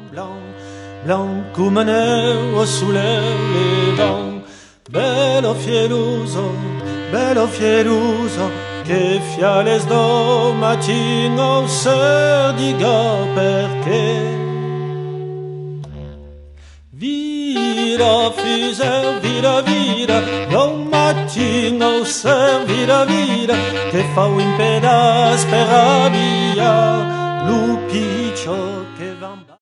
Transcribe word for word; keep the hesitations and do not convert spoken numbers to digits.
blanc, blanc come neu sulle le vents. Bello fieruso, bello fieruso, che fiales do mattino se diga perché. Vira fiser, vira vira, do mattino se vira vira, che fa un pedaç per a via, lupiccio che va